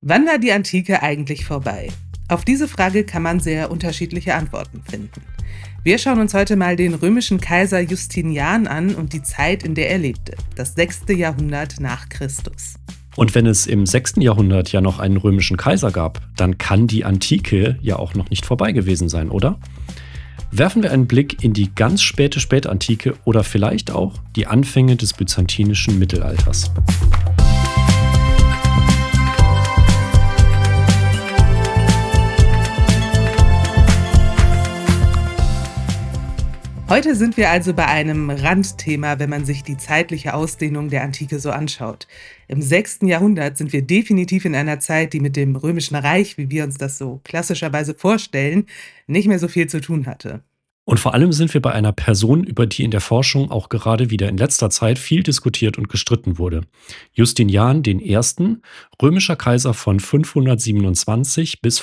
Wann war die Antike eigentlich vorbei? Auf diese Frage kann man sehr unterschiedliche Antworten finden. Wir schauen uns heute mal den römischen Kaiser Justinian an und die Zeit, in der er lebte, das 6. Jahrhundert nach Christus. Und wenn es im 6. Jahrhundert ja noch einen römischen Kaiser gab, dann kann die Antike ja auch noch nicht vorbei gewesen sein, oder? Werfen wir einen Blick in die ganz späte Spätantike oder vielleicht auch die Anfänge des byzantinischen Mittelalters. Heute sind wir also bei einem Randthema, wenn man sich die zeitliche Ausdehnung der Antike so anschaut. Im 6. Jahrhundert sind wir definitiv in einer Zeit, die mit dem Römischen Reich, wie wir uns das so klassischerweise vorstellen, nicht mehr so viel zu tun hatte. Und vor allem sind wir bei einer Person, über die in der Forschung auch gerade wieder in letzter Zeit viel diskutiert und gestritten wurde. Justinian I., römischer Kaiser von 527 bis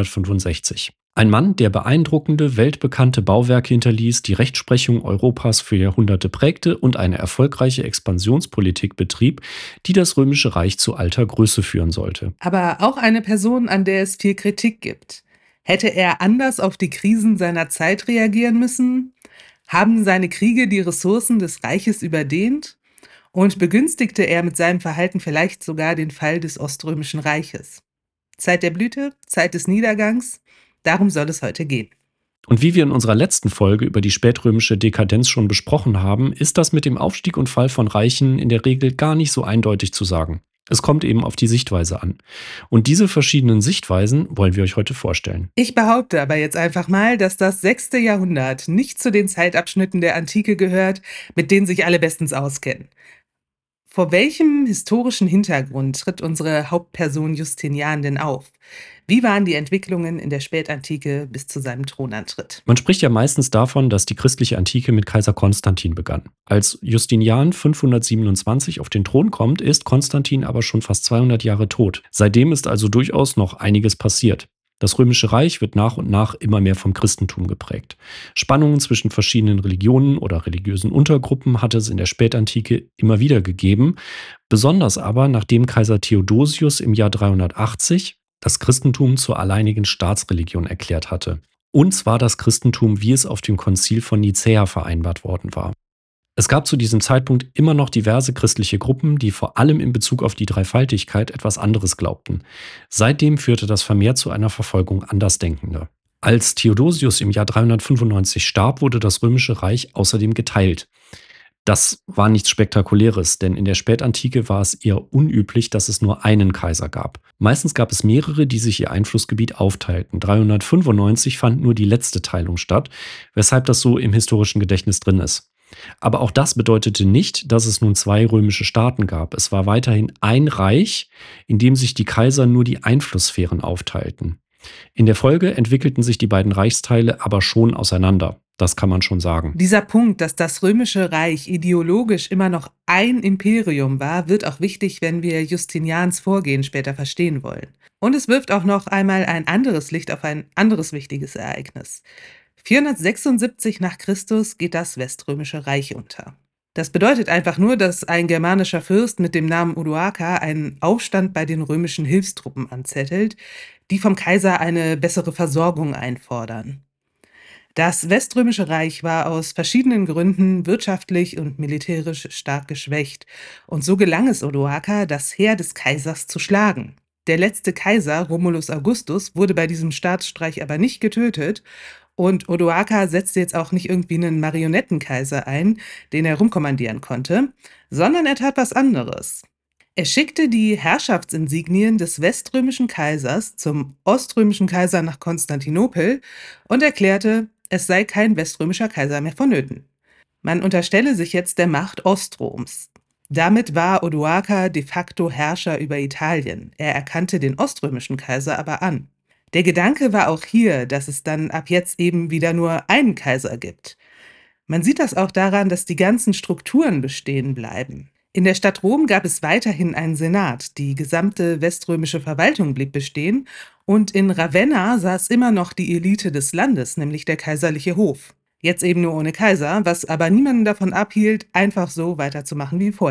565. Ein Mann, der beeindruckende, weltbekannte Bauwerke hinterließ, die Rechtsprechung Europas für Jahrhunderte prägte und eine erfolgreiche Expansionspolitik betrieb, die das Römische Reich zu alter Größe führen sollte. Aber auch eine Person, an der es viel Kritik gibt. Hätte er anders auf die Krisen seiner Zeit reagieren müssen? Haben seine Kriege die Ressourcen des Reiches überdehnt? Und begünstigte er mit seinem Verhalten vielleicht sogar den Fall des Oströmischen Reiches? Zeit der Blüte, Zeit des Niedergangs? Darum soll es heute gehen. Und wie wir in unserer letzten Folge über die spätrömische Dekadenz schon besprochen haben, ist das mit dem Aufstieg und Fall von Reichen in der Regel gar nicht so eindeutig zu sagen. Es kommt eben auf die Sichtweise an. Und diese verschiedenen Sichtweisen wollen wir euch heute vorstellen. Ich behaupte aber jetzt einfach mal, dass das 6. Jahrhundert nicht zu den Zeitabschnitten der Antike gehört, mit denen sich alle bestens auskennen. Vor welchem historischen Hintergrund tritt unsere Hauptperson Justinian denn auf? Wie waren die Entwicklungen in der Spätantike bis zu seinem Thronantritt? Man spricht ja meistens davon, dass die christliche Antike mit Kaiser Konstantin begann. Als Justinian 527 auf den Thron kommt, ist Konstantin aber schon fast 200 Jahre tot. Seitdem ist also durchaus noch einiges passiert. Das Römische Reich wird nach und nach immer mehr vom Christentum geprägt. Spannungen zwischen verschiedenen Religionen oder religiösen Untergruppen hat es in der Spätantike immer wieder gegeben, besonders aber nachdem Kaiser Theodosius im Jahr 380 das Christentum zur alleinigen Staatsreligion erklärt hatte. Und zwar das Christentum, wie es auf dem Konzil von Nicäa vereinbart worden war. Es gab zu diesem Zeitpunkt immer noch diverse christliche Gruppen, die vor allem in Bezug auf die Dreifaltigkeit etwas anderes glaubten. Seitdem führte das vermehrt zu einer Verfolgung Andersdenkender. Als Theodosius im Jahr 395 starb, wurde das Römische Reich außerdem geteilt. Das war nichts Spektakuläres, denn in der Spätantike war es eher unüblich, dass es nur einen Kaiser gab. Meistens gab es mehrere, die sich ihr Einflussgebiet aufteilten. 395 fand nur die letzte Teilung statt, weshalb das so im historischen Gedächtnis drin ist. Aber auch das bedeutete nicht, dass es nun zwei römische Staaten gab. Es war weiterhin ein Reich, in dem sich die Kaiser nur die Einflusssphären aufteilten. In der Folge entwickelten sich die beiden Reichsteile aber schon auseinander. Das kann man schon sagen. Dieser Punkt, dass das Römische Reich ideologisch immer noch ein Imperium war, wird auch wichtig, wenn wir Justinians Vorgehen später verstehen wollen. Und es wirft auch noch einmal ein anderes Licht auf ein anderes wichtiges Ereignis. 476 nach Christus geht das Weströmische Reich unter. Das bedeutet einfach nur, dass ein germanischer Fürst mit dem Namen Odoaker einen Aufstand bei den römischen Hilfstruppen anzettelt, die vom Kaiser eine bessere Versorgung einfordern. Das Weströmische Reich war aus verschiedenen Gründen wirtschaftlich und militärisch stark geschwächt, und so gelang es Odoaker, das Heer des Kaisers zu schlagen. Der letzte Kaiser, Romulus Augustus, wurde bei diesem Staatsstreich aber nicht getötet, und Odoaker setzte jetzt auch nicht irgendwie einen Marionettenkaiser ein, den er rumkommandieren konnte, sondern er tat was anderes. Er schickte die Herrschaftsinsignien des weströmischen Kaisers zum oströmischen Kaiser nach Konstantinopel und erklärte, es sei kein weströmischer Kaiser mehr vonnöten. Man unterstelle sich jetzt der Macht Ostroms. Damit war Odoaker de facto Herrscher über Italien. Er erkannte den oströmischen Kaiser aber an. Der Gedanke war auch hier, dass es dann ab jetzt eben wieder nur einen Kaiser gibt. Man sieht das auch daran, dass die ganzen Strukturen bestehen bleiben. In der Stadt Rom gab es weiterhin einen Senat, die gesamte weströmische Verwaltung blieb bestehen und in Ravenna saß immer noch die Elite des Landes, nämlich der kaiserliche Hof. Jetzt eben nur ohne Kaiser, was aber niemanden davon abhielt, einfach so weiterzumachen wie vorher.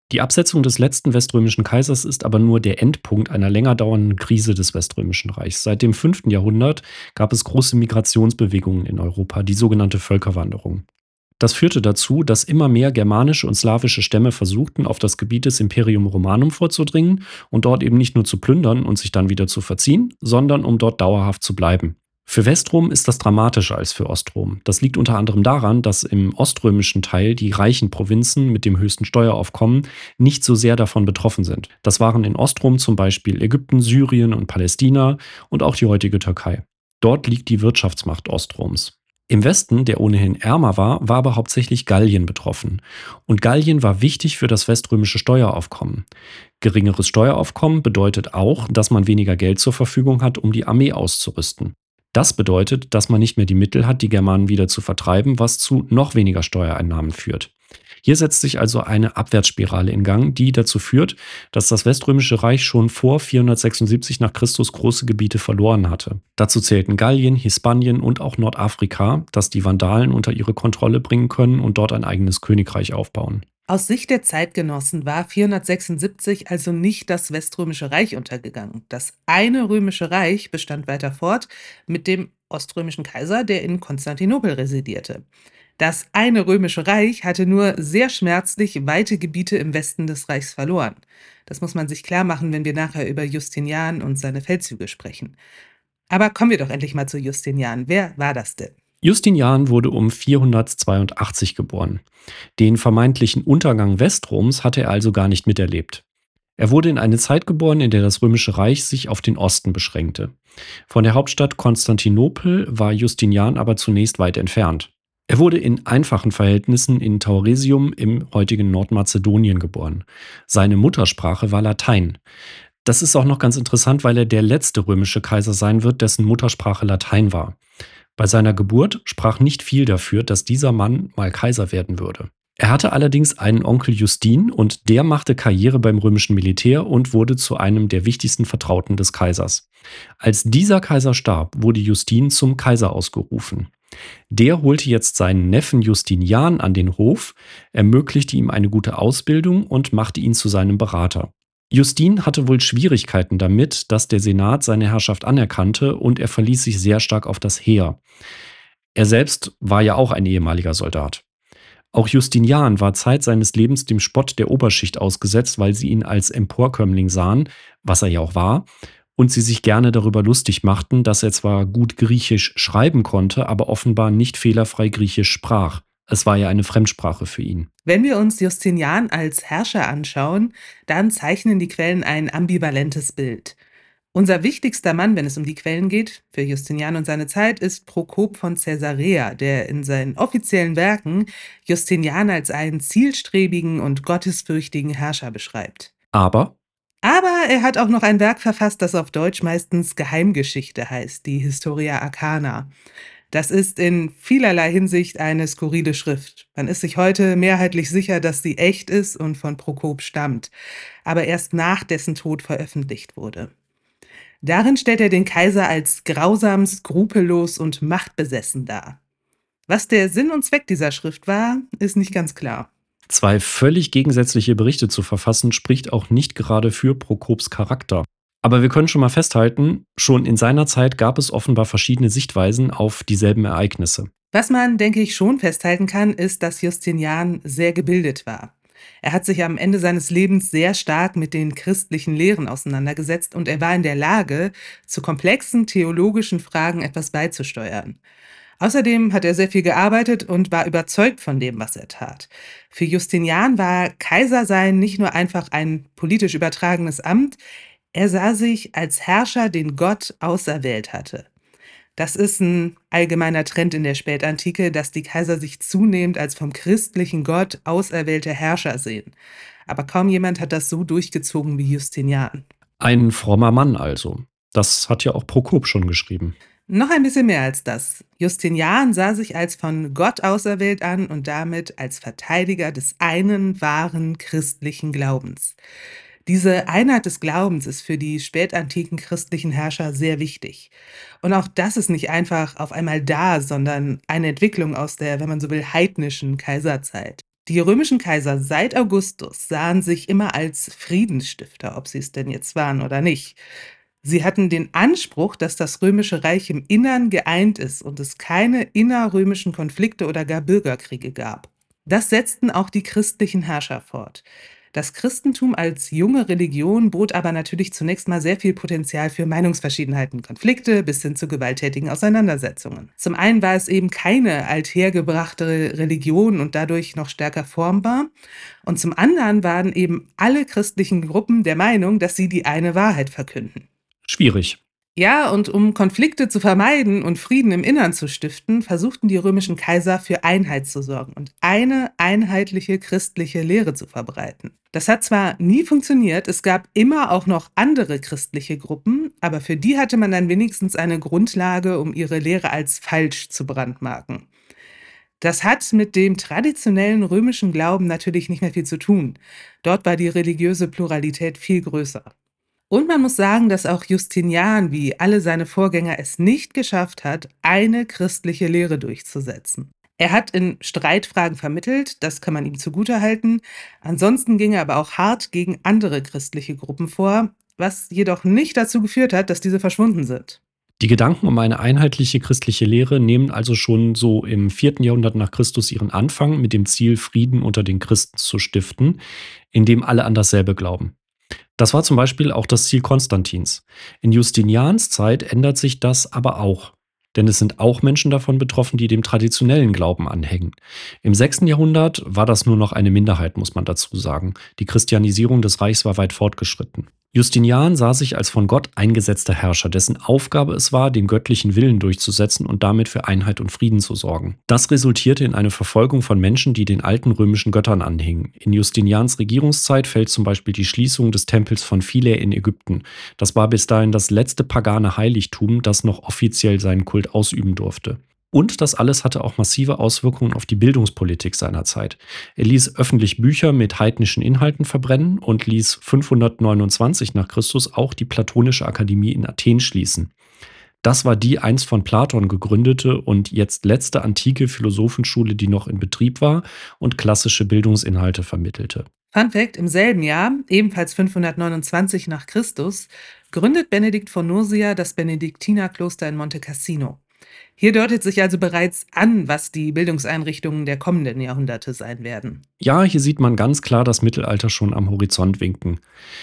Die Absetzung des letzten weströmischen Kaisers ist aber nur der Endpunkt einer länger dauernden Krise des Weströmischen Reichs. Seit dem 5. Jahrhundert gab es große Migrationsbewegungen in Europa, die sogenannte Völkerwanderung. Das führte dazu, dass immer mehr germanische und slawische Stämme versuchten, auf das Gebiet des Imperium Romanum vorzudringen und dort eben nicht nur zu plündern und sich dann wieder zu verziehen, sondern um dort dauerhaft zu bleiben. Für Westrom ist das dramatischer als für Ostrom. Das liegt unter anderem daran, dass im oströmischen Teil die reichen Provinzen mit dem höchsten Steueraufkommen nicht so sehr davon betroffen sind. Das waren in Ostrom zum Beispiel Ägypten, Syrien und Palästina und auch die heutige Türkei. Dort liegt die Wirtschaftsmacht Ostroms. Im Westen, der ohnehin ärmer war aber hauptsächlich Gallien betroffen. Und Gallien war wichtig für das weströmische Steueraufkommen. Geringeres Steueraufkommen bedeutet auch, dass man weniger Geld zur Verfügung hat, um die Armee auszurüsten. Das bedeutet, dass man nicht mehr die Mittel hat, die Germanen wieder zu vertreiben, was zu noch weniger Steuereinnahmen führt. Hier setzt sich also eine Abwärtsspirale in Gang, die dazu führt, dass das Weströmische Reich schon vor 476 nach Christus große Gebiete verloren hatte. Dazu zählten Gallien, Hispanien und auch Nordafrika, das die Vandalen unter ihre Kontrolle bringen können und dort ein eigenes Königreich aufbauen. Aus Sicht der Zeitgenossen war 476 also nicht das Weströmische Reich untergegangen. Das eine Römische Reich bestand weiter fort mit dem oströmischen Kaiser, der in Konstantinopel residierte. Das eine Römische Reich hatte nur sehr schmerzlich weite Gebiete im Westen des Reichs verloren. Das muss man sich klar machen, wenn wir nachher über Justinian und seine Feldzüge sprechen. Aber kommen wir doch endlich mal zu Justinian. Wer war das denn? Justinian wurde um 482 geboren. Den vermeintlichen Untergang Westroms hatte er also gar nicht miterlebt. Er wurde in eine Zeit geboren, in der das Römische Reich sich auf den Osten beschränkte. Von der Hauptstadt Konstantinopel war Justinian aber zunächst weit entfernt. Er wurde in einfachen Verhältnissen in Tauresium im heutigen Nordmazedonien geboren. Seine Muttersprache war Latein. Das ist auch noch ganz interessant, weil er der letzte römische Kaiser sein wird, dessen Muttersprache Latein war. Bei seiner Geburt sprach nicht viel dafür, dass dieser Mann mal Kaiser werden würde. Er hatte allerdings einen Onkel Justin und der machte Karriere beim römischen Militär und wurde zu einem der wichtigsten Vertrauten des Kaisers. Als dieser Kaiser starb, wurde Justin zum Kaiser ausgerufen. Der holte jetzt seinen Neffen Justinian an den Hof, ermöglichte ihm eine gute Ausbildung und machte ihn zu seinem Berater. Justin hatte wohl Schwierigkeiten damit, dass der Senat seine Herrschaft anerkannte und er verließ sich sehr stark auf das Heer. Er selbst war ja auch ein ehemaliger Soldat. Auch Justinian war Zeit seines Lebens dem Spott der Oberschicht ausgesetzt, weil sie ihn als Emporkömmling sahen, was er ja auch war, und sie sich gerne darüber lustig machten, dass er zwar gut Griechisch schreiben konnte, aber offenbar nicht fehlerfrei Griechisch sprach. Es war ja eine Fremdsprache für ihn. Wenn wir uns Justinian als Herrscher anschauen, dann zeichnen die Quellen ein ambivalentes Bild. Unser wichtigster Mann, wenn es um die Quellen geht, für Justinian und seine Zeit, ist Prokop von Caesarea, der in seinen offiziellen Werken Justinian als einen zielstrebigen und gottesfürchtigen Herrscher beschreibt. Aber Aber er hat auch noch ein Werk verfasst, das auf Deutsch meistens Geheimgeschichte heißt, die Historia Arcana. Das ist in vielerlei Hinsicht eine skurrile Schrift. Man ist sich heute mehrheitlich sicher, dass sie echt ist und von Prokop stammt, aber erst nach dessen Tod veröffentlicht wurde. Darin stellt er den Kaiser als grausam, skrupellos und machtbesessen dar. Was der Sinn und Zweck dieser Schrift war, ist nicht ganz klar. zwei völlig gegensätzliche Berichte zu verfassen, spricht auch nicht gerade für Prokops Charakter. Aber wir können schon mal festhalten, schon in seiner Zeit gab es offenbar verschiedene Sichtweisen auf dieselben Ereignisse. Was man, denke ich, schon festhalten kann, ist, dass Justinian sehr gebildet war. Er hat sich am Ende seines Lebens sehr stark mit den christlichen Lehren auseinandergesetzt und er war in der Lage, zu komplexen theologischen Fragen etwas beizusteuern. Außerdem hat er sehr viel gearbeitet und war überzeugt von dem, was er tat. Für Justinian war Kaisersein nicht nur einfach ein politisch übertragenes Amt, er sah sich als Herrscher, den Gott auserwählt hatte. Das ist ein allgemeiner Trend in der Spätantike, dass die Kaiser sich zunehmend als vom christlichen Gott auserwählte Herrscher sehen. Aber kaum jemand hat das so durchgezogen wie Justinian. Ein frommer Mann also. Das hat ja auch Prokop schon geschrieben. Noch ein bisschen mehr als das. Justinian sah sich als von Gott auserwählt an und damit als Verteidiger des einen wahren christlichen Glaubens. Diese Einheit des Glaubens ist für die spätantiken christlichen Herrscher sehr wichtig. Und auch das ist nicht einfach auf einmal da, sondern eine Entwicklung aus der, wenn man so will, heidnischen Kaiserzeit. Die römischen Kaiser seit Augustus sahen sich immer als Friedensstifter, ob sie es denn jetzt waren oder nicht. Sie hatten den Anspruch, dass das Römische Reich im Innern geeint ist und es keine innerrömischen Konflikte oder gar Bürgerkriege gab. Das setzten auch die christlichen Herrscher fort. Das Christentum als junge Religion bot aber natürlich zunächst mal sehr viel Potenzial für Meinungsverschiedenheiten, Konflikte bis hin zu gewalttätigen Auseinandersetzungen. Zum einen war es eben keine althergebrachte Religion und dadurch noch stärker formbar. Und zum anderen waren eben alle christlichen Gruppen der Meinung, dass sie die eine Wahrheit verkünden. Schwierig. Ja, und um Konflikte zu vermeiden und Frieden im Innern zu stiften, versuchten die römischen Kaiser für Einheit zu sorgen und eine einheitliche christliche Lehre zu verbreiten. Das hat zwar nie funktioniert, es gab immer auch noch andere christliche Gruppen, aber für die hatte man dann wenigstens eine Grundlage, um ihre Lehre als falsch zu brandmarken. Das hat mit dem traditionellen römischen Glauben natürlich nicht mehr viel zu tun. Dort war die religiöse Pluralität viel größer. Und man muss sagen, dass auch Justinian wie alle seine Vorgänger es nicht geschafft hat, eine christliche Lehre durchzusetzen. Er hat in Streitfragen vermittelt, das kann man ihm zugutehalten. Ansonsten ging er aber auch hart gegen andere christliche Gruppen vor, was jedoch nicht dazu geführt hat, dass diese verschwunden sind. Die Gedanken um eine einheitliche christliche Lehre nehmen also schon so im 4. Jahrhundert nach Christus ihren Anfang mit dem Ziel, Frieden unter den Christen zu stiften, indem alle an dasselbe glauben. Das war zum Beispiel auch das Ziel Konstantins. In Justinians Zeit ändert sich das aber auch. Denn es sind auch Menschen davon betroffen, die dem traditionellen Glauben anhängen. Im 6. Jahrhundert war das nur noch eine Minderheit, muss man dazu sagen. Die Christianisierung des Reichs war weit fortgeschritten. Justinian sah sich als von Gott eingesetzter Herrscher, dessen Aufgabe es war, den göttlichen Willen durchzusetzen und damit für Einheit und Frieden zu sorgen. Das resultierte in eine Verfolgung von Menschen, die den alten römischen Göttern anhingen. In Justinians Regierungszeit fällt zum Beispiel die Schließung des Tempels von Philae in Ägypten. Das war bis dahin das letzte pagane Heiligtum, das noch offiziell seinen Kult ausüben durfte. Und das alles hatte auch massive Auswirkungen auf die Bildungspolitik seiner Zeit. Er ließ öffentlich Bücher mit heidnischen Inhalten verbrennen und ließ 529 nach Christus auch die Platonische Akademie in Athen schließen. Das war die einst von Platon gegründete und jetzt letzte antike Philosophenschule, die noch in Betrieb war und klassische Bildungsinhalte vermittelte. Fun Fact: Im selben Jahr, ebenfalls 529 nach Christus, gründet Benedikt von Nursia das Benediktinerkloster in Monte Cassino. Hier deutet sich also bereits an, was die Bildungseinrichtungen der kommenden Jahrhunderte sein werden. Ja, hier sieht man ganz klar das Mittelalter schon am Horizont winken.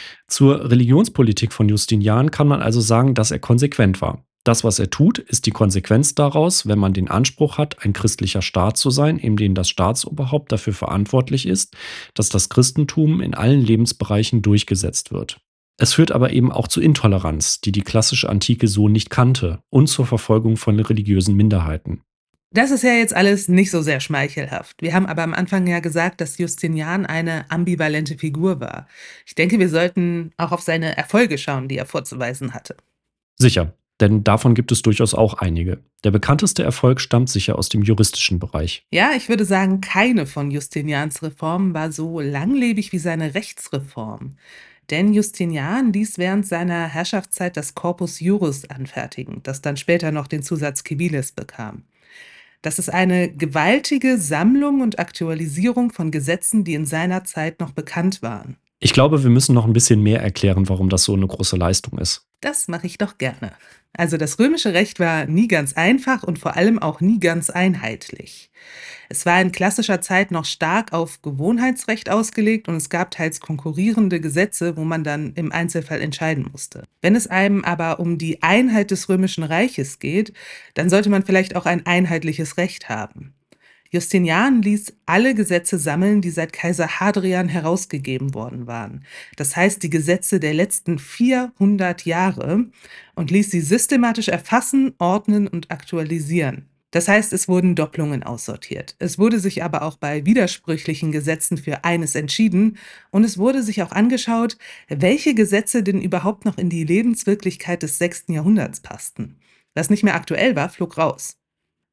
Zur Religionspolitik von Justinian kann man also sagen, dass er konsequent war. Das, was er tut, ist die Konsequenz daraus, wenn man den Anspruch hat, ein christlicher Staat zu sein, in dem das Staatsoberhaupt dafür verantwortlich ist, dass das Christentum in allen Lebensbereichen durchgesetzt wird. Es führt aber eben auch zu Intoleranz, die die klassische Antike so nicht kannte, und zur Verfolgung von religiösen Minderheiten. Das ist ja jetzt alles nicht so sehr schmeichelhaft. Wir haben aber am Anfang ja gesagt, dass Justinian eine ambivalente Figur war. Ich denke, wir sollten auch auf seine Erfolge schauen, die er vorzuweisen hatte. Sicher, denn davon gibt es durchaus auch einige. Der bekannteste Erfolg stammt sicher aus dem juristischen Bereich. Ja, ich würde sagen, keine von Justinians Reformen war so langlebig wie seine Rechtsreform. Denn Justinian ließ während seiner Herrschaftszeit das Corpus Juris anfertigen, das dann später noch den Zusatz Civilis bekam. Das ist eine gewaltige Sammlung und Aktualisierung von Gesetzen, die in seiner Zeit noch bekannt waren. Ich glaube, wir müssen noch ein bisschen mehr erklären, warum das so eine große Leistung ist. Das mache ich doch gerne. Also das römische Recht war nie ganz einfach und vor allem auch nie ganz einheitlich. Es war in klassischer Zeit noch stark auf Gewohnheitsrecht ausgelegt und es gab teils konkurrierende Gesetze, wo man dann im Einzelfall entscheiden musste. Wenn es einem aber um die Einheit des römischen Reiches geht, dann sollte man vielleicht auch ein einheitliches Recht haben. Justinian ließ alle Gesetze sammeln, die seit Kaiser Hadrian herausgegeben worden waren. Das heißt, die Gesetze der letzten 400 Jahre, und ließ sie systematisch erfassen, ordnen und aktualisieren. Das heißt, es wurden Doppelungen aussortiert. Es wurde sich aber auch bei widersprüchlichen Gesetzen für eines entschieden und es wurde sich auch angeschaut, welche Gesetze denn überhaupt noch in die Lebenswirklichkeit des 6. Jahrhunderts passten. Was nicht mehr aktuell war, flog raus.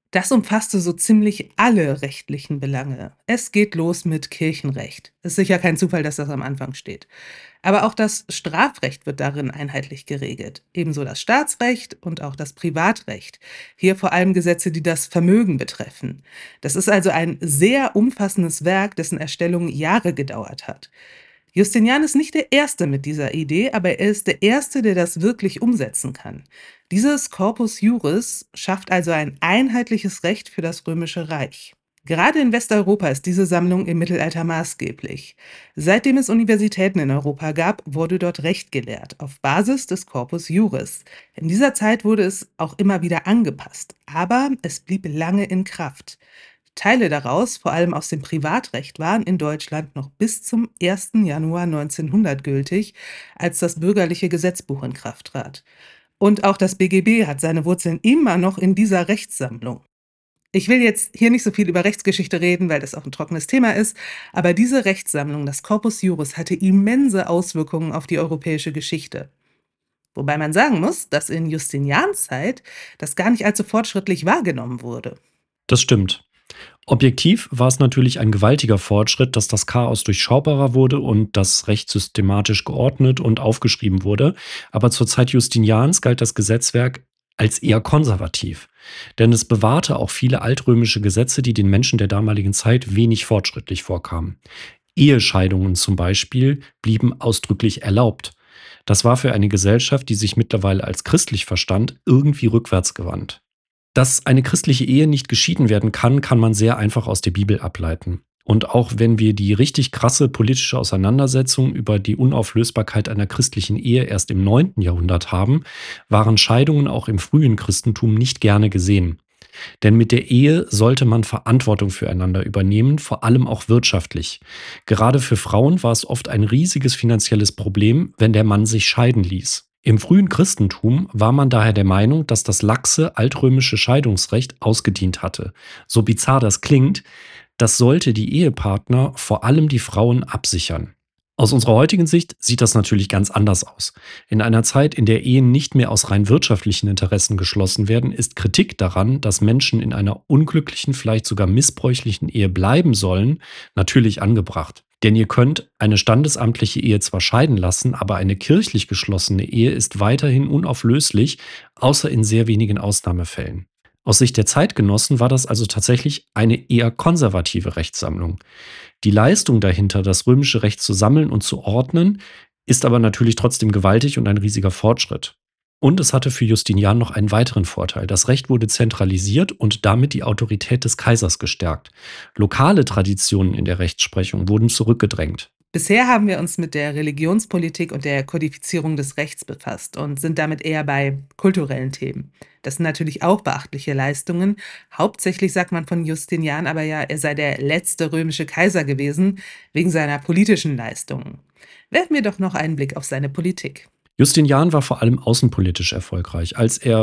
Das umfasste so ziemlich alle rechtlichen Belange. Es geht los mit Kirchenrecht. Ist sicher kein Zufall, dass das am Anfang steht. Aber auch das Strafrecht wird darin einheitlich geregelt. Ebenso das Staatsrecht und auch das Privatrecht. Hier vor allem Gesetze, die das Vermögen betreffen. Das ist also ein sehr umfassendes Werk, dessen Erstellung Jahre gedauert hat. Justinian ist nicht der Erste mit dieser Idee, aber er ist der Erste, der das wirklich umsetzen kann. Dieses Corpus Juris schafft also ein einheitliches Recht für das Römische Reich. Gerade in Westeuropa ist diese Sammlung im Mittelalter maßgeblich. Seitdem es Universitäten in Europa gab, wurde dort Recht gelehrt, auf Basis des Corpus Juris. In dieser Zeit wurde es auch immer wieder angepasst, aber es blieb lange in Kraft. Teile daraus, vor allem aus dem Privatrecht, waren in Deutschland noch bis zum 1. Januar 1900 gültig, als das Bürgerliche Gesetzbuch in Kraft trat. Und auch das BGB hat seine Wurzeln immer noch in dieser Rechtssammlung. Ich will jetzt hier nicht so viel über Rechtsgeschichte reden, weil das auch ein trockenes Thema ist, aber diese Rechtssammlung, das Corpus Juris, hatte immense Auswirkungen auf die europäische Geschichte. Wobei man sagen muss, dass in Justinians Zeit das gar nicht allzu fortschrittlich wahrgenommen wurde. Das stimmt. Objektiv war es natürlich ein gewaltiger Fortschritt, dass das Chaos durchschaubarer wurde und das Recht systematisch geordnet und aufgeschrieben wurde. Aber zur Zeit Justinians galt das Gesetzwerk als eher konservativ. Denn es bewahrte auch viele altrömische Gesetze, die den Menschen der damaligen Zeit wenig fortschrittlich vorkamen. Ehescheidungen zum Beispiel blieben ausdrücklich erlaubt. Das war für eine Gesellschaft, die sich mittlerweile als christlich verstand, irgendwie rückwärtsgewandt. Dass eine christliche Ehe nicht geschieden werden kann, kann man sehr einfach aus der Bibel ableiten. Und auch wenn wir die richtig krasse politische Auseinandersetzung über die Unauflösbarkeit einer christlichen Ehe erst im 9. Jahrhundert haben, waren Scheidungen auch im frühen Christentum nicht gerne gesehen. Denn mit der Ehe sollte man Verantwortung füreinander übernehmen, vor allem auch wirtschaftlich. Gerade für Frauen war es oft ein riesiges finanzielles Problem, wenn der Mann sich scheiden ließ. Im frühen Christentum war man daher der Meinung, dass das laxe altrömische Scheidungsrecht ausgedient hatte. So bizarr das klingt, das sollte die Ehepartner, vor allem die Frauen, absichern. Aus unserer heutigen Sicht sieht das natürlich ganz anders aus. In einer Zeit, in der Ehen nicht mehr aus rein wirtschaftlichen Interessen geschlossen werden, ist Kritik daran, dass Menschen in einer unglücklichen, vielleicht sogar missbräuchlichen Ehe bleiben sollen, natürlich angebracht. Denn ihr könnt eine standesamtliche Ehe zwar scheiden lassen, aber eine kirchlich geschlossene Ehe ist weiterhin unauflöslich, außer in sehr wenigen Ausnahmefällen. Aus Sicht der Zeitgenossen war das also tatsächlich eine eher konservative Rechtssammlung. Die Leistung dahinter, das römische Recht zu sammeln und zu ordnen, ist aber natürlich trotzdem gewaltig und ein riesiger Fortschritt. Und es hatte für Justinian noch einen weiteren Vorteil. Das Recht wurde zentralisiert und damit die Autorität des Kaisers gestärkt. Lokale Traditionen in der Rechtsprechung wurden zurückgedrängt. Bisher haben wir uns mit der Religionspolitik und der Kodifizierung des Rechts befasst und sind damit eher bei kulturellen Themen. Das sind natürlich auch beachtliche Leistungen. Hauptsächlich sagt man von Justinian aber ja, er sei der letzte römische Kaiser gewesen, wegen seiner politischen Leistungen. Werfen wir doch noch einen Blick auf seine Politik. Justinian war vor allem außenpolitisch erfolgreich. Als er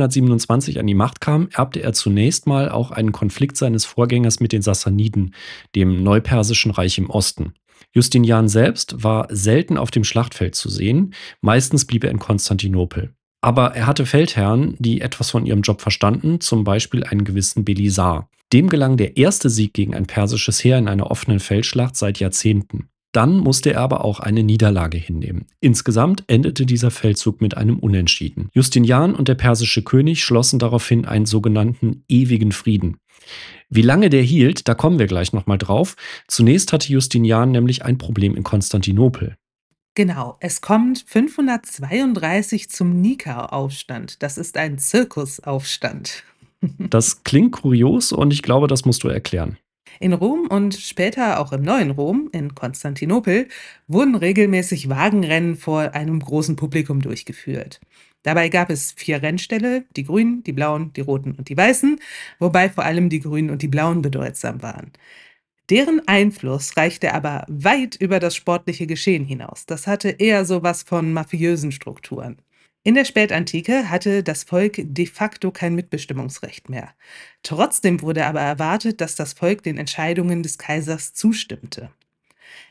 527 an die Macht kam, erbte er zunächst mal auch einen Konflikt seines Vorgängers mit den Sassaniden, dem Neupersischen Reich im Osten. Justinian selbst war selten auf dem Schlachtfeld zu sehen, meistens blieb er in Konstantinopel. Aber er hatte Feldherren, die etwas von ihrem Job verstanden, zum Beispiel einen gewissen Belisar. Dem gelang der erste Sieg gegen ein persisches Heer in einer offenen Feldschlacht seit Jahrzehnten. Dann musste er aber auch eine Niederlage hinnehmen. Insgesamt endete dieser Feldzug mit einem Unentschieden. Justinian und der persische König schlossen daraufhin einen sogenannten ewigen Frieden. Wie lange der hielt, da kommen wir gleich nochmal drauf. Zunächst hatte Justinian nämlich ein Problem in Konstantinopel. Genau, es kommt 532 zum Nika-Aufstand. Das ist ein Zirkusaufstand. Das klingt kurios und ich glaube, das musst du erklären. In Rom und später auch im neuen Rom, in Konstantinopel, wurden regelmäßig Wagenrennen vor einem großen Publikum durchgeführt. Dabei gab es 4 Rennställe, die Grünen, die Blauen, die Roten und die Weißen, wobei vor allem die Grünen und die Blauen bedeutsam waren. Deren Einfluss reichte aber weit über das sportliche Geschehen hinaus. Das hatte eher so was von mafiösen Strukturen. In der Spätantike hatte das Volk de facto kein Mitbestimmungsrecht mehr. Trotzdem wurde aber erwartet, dass das Volk den Entscheidungen des Kaisers zustimmte.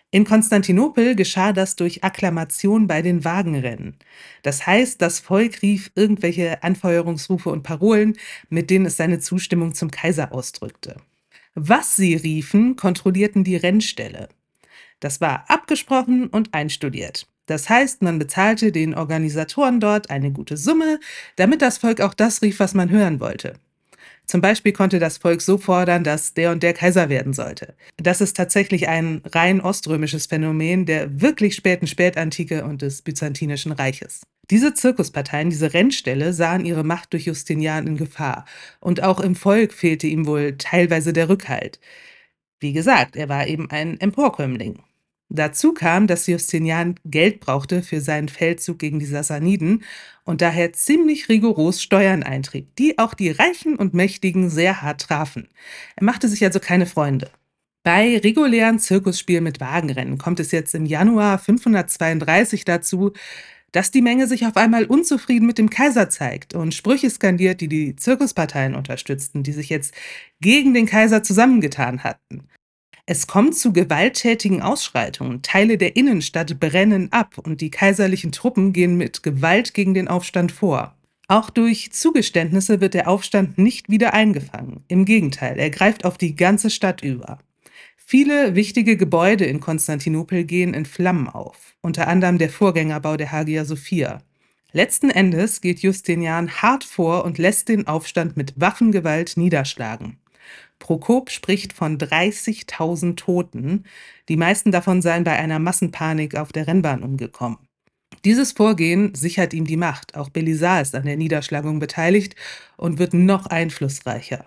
In Konstantinopel geschah das durch Akklamation bei den Wagenrennen. Das heißt, das Volk rief irgendwelche Anfeuerungsrufe und Parolen, mit denen es seine Zustimmung zum Kaiser ausdrückte. Was sie riefen, kontrollierten die Rennställe. Das war abgesprochen und einstudiert. Das heißt, man bezahlte den Organisatoren dort eine gute Summe, damit das Volk auch das rief, was man hören wollte. Zum Beispiel konnte das Volk so fordern, dass der und der Kaiser werden sollte. Das ist tatsächlich ein rein oströmisches Phänomen der wirklich späten Spätantike und des Byzantinischen Reiches. Diese Zirkusparteien, diese Rennställe, sahen ihre Macht durch Justinian in Gefahr. Und auch im Volk fehlte ihm wohl teilweise der Rückhalt. Wie gesagt, er war eben ein Emporkömmling. Dazu kam, dass Justinian Geld brauchte für seinen Feldzug gegen die Sassaniden und daher ziemlich rigoros Steuern eintrieb, die auch die Reichen und Mächtigen sehr hart trafen. Er machte sich also keine Freunde. Bei regulären Zirkusspielen mit Wagenrennen kommt es jetzt im Januar 532 dazu, dass die Menge sich auf einmal unzufrieden mit dem Kaiser zeigt und Sprüche skandiert, die die Zirkusparteien unterstützten, die sich jetzt gegen den Kaiser zusammengetan hatten. Es kommt zu gewalttätigen Ausschreitungen. Teile der Innenstadt brennen ab und die kaiserlichen Truppen gehen mit Gewalt gegen den Aufstand vor. Auch durch Zugeständnisse wird der Aufstand nicht wieder eingefangen. Im Gegenteil, er greift auf die ganze Stadt über. Viele wichtige Gebäude in Konstantinopel gehen in Flammen auf, unter anderem der Vorgängerbau der Hagia Sophia. Letzten Endes geht Justinian hart vor und lässt den Aufstand mit Waffengewalt niederschlagen. Prokop spricht von 30.000 Toten, die meisten davon seien bei einer Massenpanik auf der Rennbahn umgekommen. Dieses Vorgehen sichert ihm die Macht. Auch Belisar ist an der Niederschlagung beteiligt und wird noch einflussreicher.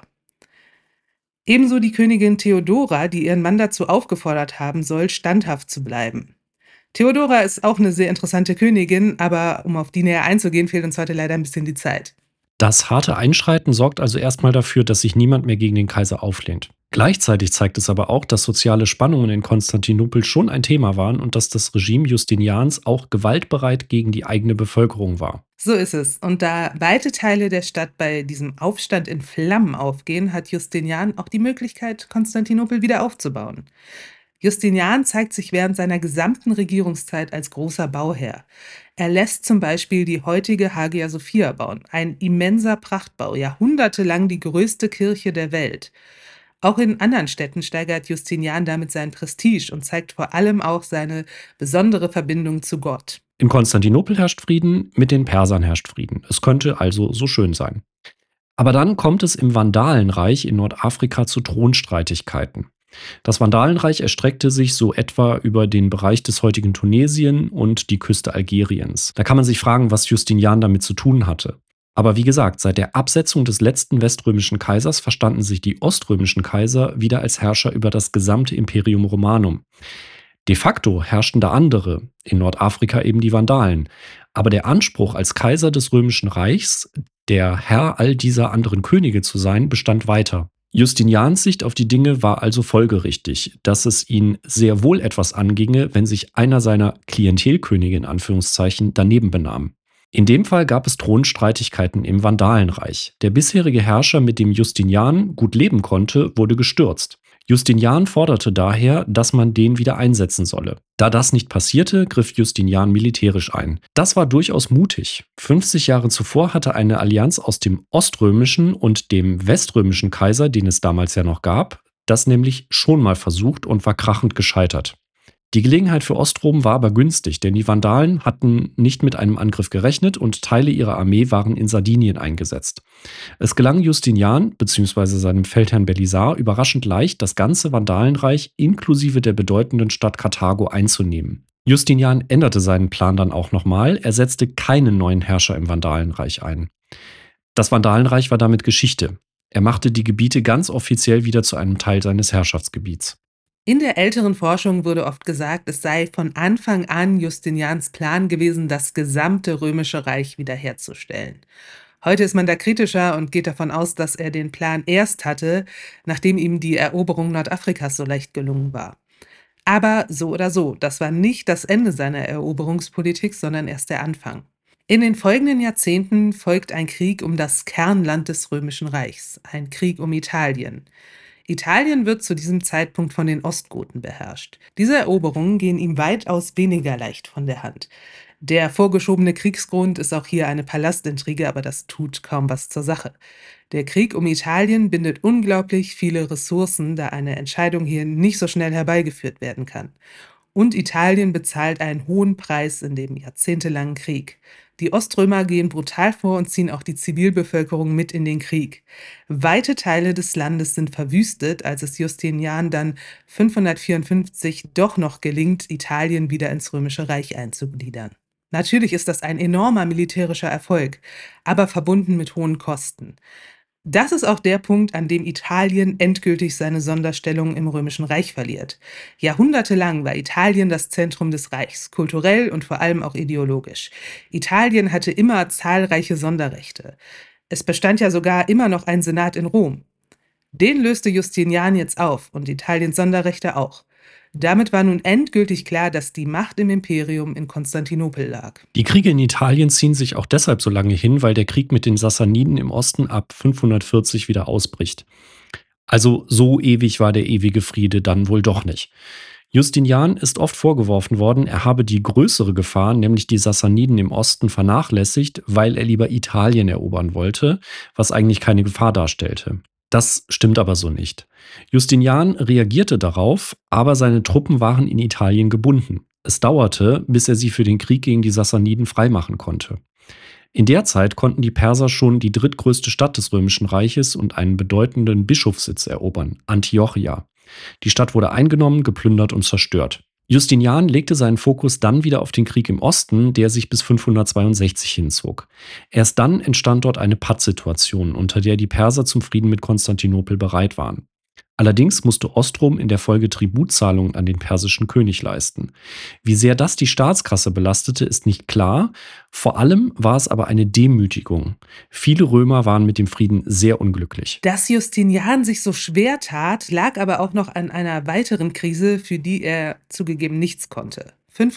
Ebenso die Königin Theodora, die ihren Mann dazu aufgefordert haben soll, standhaft zu bleiben. Theodora ist auch eine sehr interessante Königin, aber um auf die näher einzugehen, fehlt uns heute leider ein bisschen die Zeit. Das harte Einschreiten sorgt also erstmal dafür, dass sich niemand mehr gegen den Kaiser auflehnt. Gleichzeitig zeigt es aber auch, dass soziale Spannungen in Konstantinopel schon ein Thema waren und dass das Regime Justinians auch gewaltbereit gegen die eigene Bevölkerung war. So ist es. Und da weite Teile der Stadt bei diesem Aufstand in Flammen aufgehen, hat Justinian auch die Möglichkeit, Konstantinopel wieder aufzubauen. Justinian zeigt sich während seiner gesamten Regierungszeit als großer Bauherr. Er lässt zum Beispiel die heutige Hagia Sophia bauen, ein immenser Prachtbau, jahrhundertelang die größte Kirche der Welt. Auch in anderen Städten steigert Justinian damit sein Prestige und zeigt vor allem auch seine besondere Verbindung zu Gott. In Konstantinopel herrscht Frieden, mit den Persern herrscht Frieden. Es könnte also so schön sein. Aber dann kommt es im Vandalenreich in Nordafrika zu Thronstreitigkeiten. Das Vandalenreich erstreckte sich so etwa über den Bereich des heutigen Tunesien und die Küste Algeriens. Da kann man sich fragen, was Justinian damit zu tun hatte. Aber wie gesagt, seit der Absetzung des letzten weströmischen Kaisers verstanden sich die oströmischen Kaiser wieder als Herrscher über das gesamte Imperium Romanum. De facto herrschten da andere, in Nordafrika eben die Vandalen. Aber der Anspruch, als Kaiser des Römischen Reichs der Herr all dieser anderen Könige zu sein, bestand weiter. Justinians Sicht auf die Dinge war also folgerichtig, dass es ihn sehr wohl etwas anginge, wenn sich einer seiner Klientelkönige in Anführungszeichen daneben benahm. In dem Fall gab es Thronstreitigkeiten im Vandalenreich. Der bisherige Herrscher, mit dem Justinian gut leben konnte, wurde gestürzt. Justinian forderte daher, dass man den wieder einsetzen solle. Da das nicht passierte, griff Justinian militärisch ein. Das war durchaus mutig. 50 Jahre zuvor hatte eine Allianz aus dem oströmischen und dem weströmischen Kaiser, den es damals ja noch gab, das nämlich schon mal versucht und war krachend gescheitert. Die Gelegenheit für Ostrom war aber günstig, denn die Vandalen hatten nicht mit einem Angriff gerechnet und Teile ihrer Armee waren in Sardinien eingesetzt. Es gelang Justinian bzw. seinem Feldherrn Belisar überraschend leicht, das ganze Vandalenreich inklusive der bedeutenden Stadt Karthago einzunehmen. Justinian änderte seinen Plan dann auch nochmal, er setzte keinen neuen Herrscher im Vandalenreich ein. Das Vandalenreich war damit Geschichte. Er machte die Gebiete ganz offiziell wieder zu einem Teil seines Herrschaftsgebiets. In der älteren Forschung wurde oft gesagt, es sei von Anfang an Justinians Plan gewesen, das gesamte Römische Reich wiederherzustellen. Heute ist man da kritischer und geht davon aus, dass er den Plan erst hatte, nachdem ihm die Eroberung Nordafrikas so leicht gelungen war. Aber so oder so, das war nicht das Ende seiner Eroberungspolitik, sondern erst der Anfang. In den folgenden Jahrzehnten folgt ein Krieg um das Kernland des Römischen Reichs, ein Krieg um Italien. Italien wird zu diesem Zeitpunkt von den Ostgoten beherrscht. Diese Eroberungen gehen ihm weitaus weniger leicht von der Hand. Der vorgeschobene Kriegsgrund ist auch hier eine Palastintrige, aber das tut kaum was zur Sache. Der Krieg um Italien bindet unglaublich viele Ressourcen, da eine Entscheidung hier nicht so schnell herbeigeführt werden kann. Und Italien bezahlt einen hohen Preis in dem jahrzehntelangen Krieg. Die Oströmer gehen brutal vor und ziehen auch die Zivilbevölkerung mit in den Krieg. Weite Teile des Landes sind verwüstet, als es Justinian dann 554 doch noch gelingt, Italien wieder ins Römische Reich einzugliedern. Natürlich ist das ein enormer militärischer Erfolg, aber verbunden mit hohen Kosten. Das ist auch der Punkt, an dem Italien endgültig seine Sonderstellung im Römischen Reich verliert. Jahrhundertelang war Italien das Zentrum des Reichs, kulturell und vor allem auch ideologisch. Italien hatte immer zahlreiche Sonderrechte. Es bestand ja sogar immer noch ein Senat in Rom. Den löste Justinian jetzt auf und Italiens Sonderrechte auch. Damit war nun endgültig klar, dass die Macht im Imperium in Konstantinopel lag. Die Kriege in Italien ziehen sich auch deshalb so lange hin, weil der Krieg mit den Sassaniden im Osten ab 540 wieder ausbricht. Also so ewig war der ewige Friede dann wohl doch nicht. Justinian ist oft vorgeworfen worden, er habe die größere Gefahr, nämlich die Sassaniden im Osten, vernachlässigt, weil er lieber Italien erobern wollte, was eigentlich keine Gefahr darstellte. Das stimmt aber so nicht. Justinian reagierte darauf, aber seine Truppen waren in Italien gebunden. Es dauerte, bis er sie für den Krieg gegen die Sassaniden freimachen konnte. In der Zeit konnten die Perser schon die drittgrößte Stadt des Römischen Reiches und einen bedeutenden Bischofssitz erobern, Antiochia. Die Stadt wurde eingenommen, geplündert und zerstört. Justinian legte seinen Fokus dann wieder auf den Krieg im Osten, der sich bis 562 hinzog. Erst dann entstand dort eine Pattsituation, unter der die Perser zum Frieden mit Konstantinopel bereit waren. Allerdings musste Ostrom in der Folge Tributzahlungen an den persischen König leisten. Wie sehr das die Staatskasse belastete, ist nicht klar. Vor allem war es aber eine Demütigung. Viele Römer waren mit dem Frieden sehr unglücklich. Dass Justinian sich so schwer tat, lag aber auch noch an einer weiteren Krise, für die er zugegeben nichts konnte.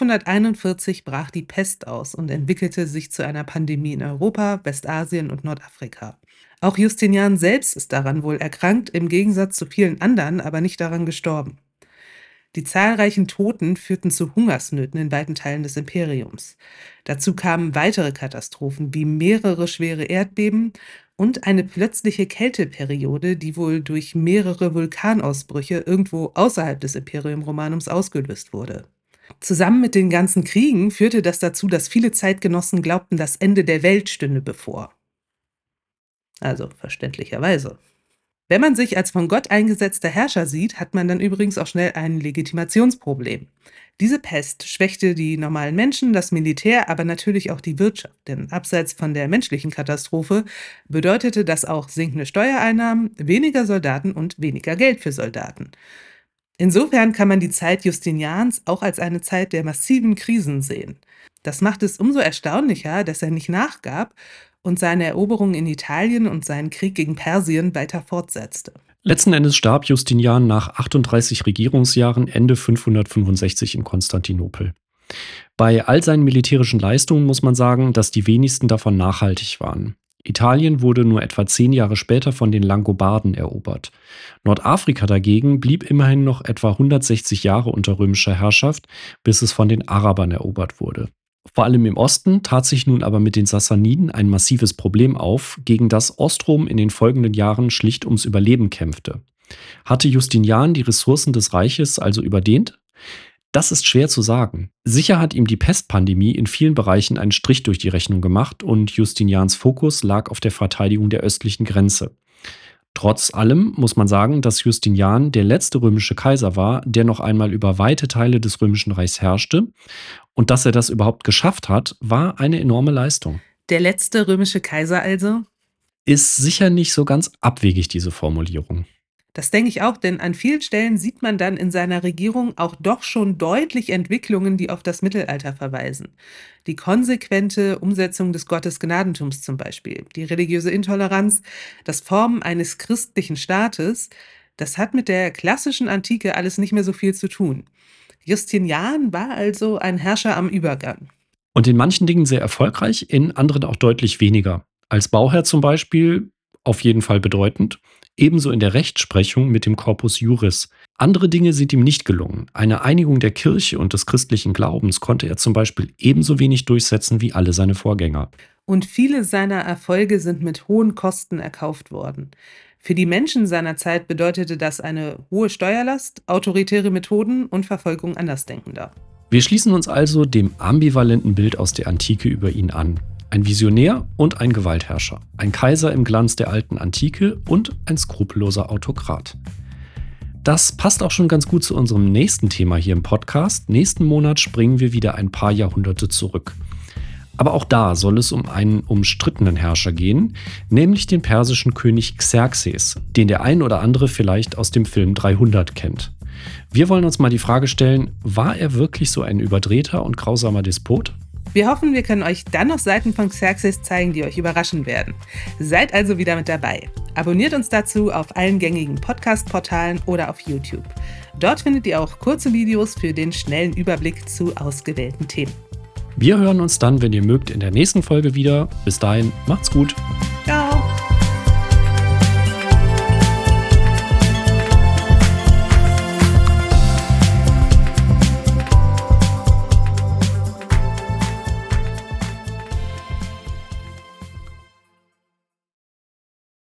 541 brach die Pest aus und entwickelte sich zu einer Pandemie in Europa, Westasien und Nordafrika. Auch Justinian selbst ist daran wohl erkrankt, im Gegensatz zu vielen anderen, aber nicht daran gestorben. Die zahlreichen Toten führten zu Hungersnöten in weiten Teilen des Imperiums. Dazu kamen weitere Katastrophen wie mehrere schwere Erdbeben und eine plötzliche Kälteperiode, die wohl durch mehrere Vulkanausbrüche irgendwo außerhalb des Imperium Romanums ausgelöst wurde. Zusammen mit den ganzen Kriegen führte das dazu, dass viele Zeitgenossen glaubten, das Ende der Welt stünde bevor. Also verständlicherweise. Wenn man sich als von Gott eingesetzter Herrscher sieht, hat man dann übrigens auch schnell ein Legitimationsproblem. Diese Pest schwächte die normalen Menschen, das Militär, aber natürlich auch die Wirtschaft. Denn abseits von der menschlichen Katastrophe bedeutete das auch sinkende Steuereinnahmen, weniger Soldaten und weniger Geld für Soldaten. Insofern kann man die Zeit Justinians auch als eine Zeit der massiven Krisen sehen. Das macht es umso erstaunlicher, dass er nicht nachgab und seine Eroberungen in Italien und seinen Krieg gegen Persien weiter fortsetzte. Letzten Endes starb Justinian nach 38 Regierungsjahren Ende 565 in Konstantinopel. Bei all seinen militärischen Leistungen muss man sagen, dass die wenigsten davon nachhaltig waren. Italien wurde nur etwa 10 Jahre später von den Langobarden erobert. Nordafrika dagegen blieb immerhin noch etwa 160 Jahre unter römischer Herrschaft, bis es von den Arabern erobert wurde. Vor allem im Osten tat sich nun aber mit den Sassaniden ein massives Problem auf, gegen das Ostrom in den folgenden Jahren schlicht ums Überleben kämpfte. Hatte Justinian die Ressourcen des Reiches also überdehnt? Das ist schwer zu sagen. Sicher hat ihm die Pestpandemie in vielen Bereichen einen Strich durch die Rechnung gemacht und Justinians Fokus lag auf der Verteidigung der östlichen Grenze. Trotz allem muss man sagen, dass Justinian der letzte römische Kaiser war, der noch einmal über weite Teile des Römischen Reichs herrschte. Und dass er das überhaupt geschafft hat, war eine enorme Leistung. Der letzte römische Kaiser also? Ist sicher nicht so ganz abwegig, diese Formulierung. Das denke ich auch, denn an vielen Stellen sieht man dann in seiner Regierung auch doch schon deutlich Entwicklungen, die auf das Mittelalter verweisen. Die konsequente Umsetzung des Gottesgnadentums zum Beispiel, die religiöse Intoleranz, das Formen eines christlichen Staates, das hat mit der klassischen Antike alles nicht mehr so viel zu tun. Justinian war also ein Herrscher am Übergang. Und in manchen Dingen sehr erfolgreich, in anderen auch deutlich weniger. Als Bauherr zum Beispiel auf jeden Fall bedeutend. Ebenso in der Rechtsprechung mit dem Corpus Juris. Andere Dinge sind ihm nicht gelungen. Eine Einigung der Kirche und des christlichen Glaubens konnte er zum Beispiel ebenso wenig durchsetzen wie alle seine Vorgänger. Und viele seiner Erfolge sind mit hohen Kosten erkauft worden. Für die Menschen seiner Zeit bedeutete das eine hohe Steuerlast, autoritäre Methoden und Verfolgung Andersdenkender. Wir schließen uns also dem ambivalenten Bild aus der Antike über ihn an. Ein Visionär und ein Gewaltherrscher. Ein Kaiser im Glanz der alten Antike und ein skrupelloser Autokrat. Das passt auch schon ganz gut zu unserem nächsten Thema hier im Podcast. Nächsten Monat springen wir wieder ein paar Jahrhunderte zurück. Aber auch da soll es um einen umstrittenen Herrscher gehen, nämlich den persischen König Xerxes, den der ein oder andere vielleicht aus dem Film 300 kennt. Wir wollen uns mal die Frage stellen, war er wirklich so ein überdrehter und grausamer Despot? Wir hoffen, wir können euch dann noch Seiten von Xerxes zeigen, die euch überraschen werden. Seid also wieder mit dabei. Abonniert uns dazu auf allen gängigen Podcast-Portalen oder auf YouTube. Dort findet ihr auch kurze Videos für den schnellen Überblick zu ausgewählten Themen. Wir hören uns dann, wenn ihr mögt, in der nächsten Folge wieder. Bis dahin, macht's gut.